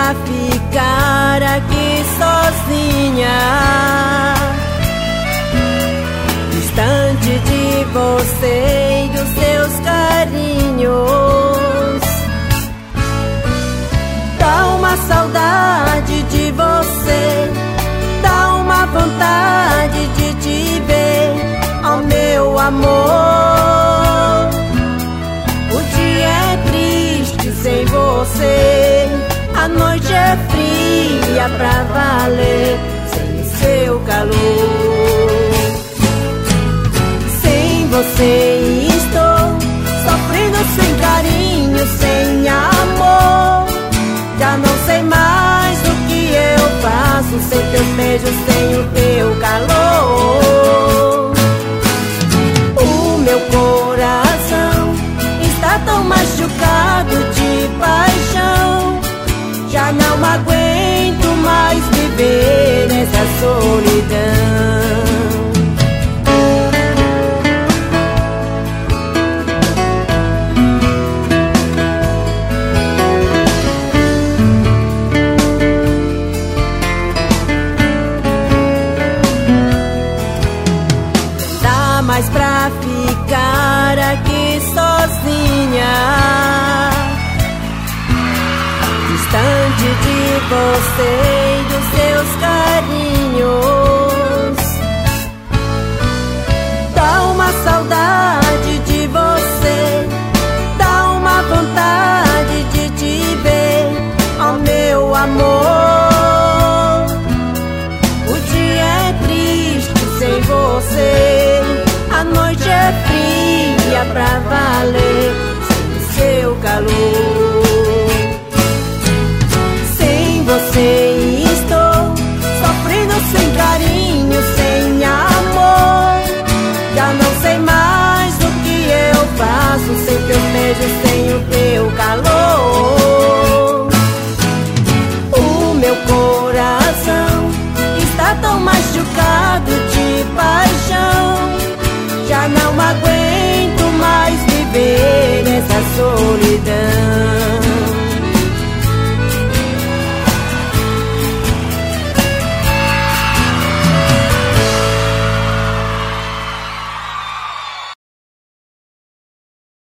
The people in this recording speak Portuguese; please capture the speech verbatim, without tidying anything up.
pra ficar aqui sozinha, distante de você e dos seus carinhos. Dá uma saudade de você, dá uma vontade de te ver, ó meu amor. O dia é triste sem você, a noite é fria pra valer, sem seu calor. Sem você estou sofrendo sem carinho, sem amor. Já não sei mais o que eu faço sem teus beijos, sem o teu calor. O meu coração está tão machucado de paixão, já não aguento mais viver nessa solidão. Mas pra ficar aqui sozinha, distante de você e dos seus carinhos. Dá uma saudade de você, dá uma vontade de te ver, ó meu amor. O dia é triste sem você, a noite é fria pra valer, sem seu calor.